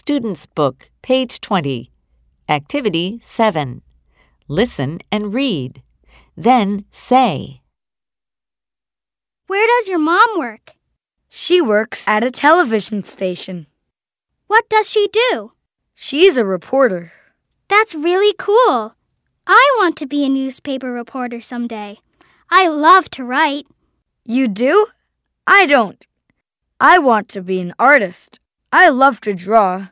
Student's Book, page 20. Activity 7. Listen and read. Then say. Where does your mom work? She works at a television station. What does she do? She's a reporter. That's really cool. I want to be a newspaper reporter someday. I love to write. You do? I don't. I want to be an artist. I love to draw.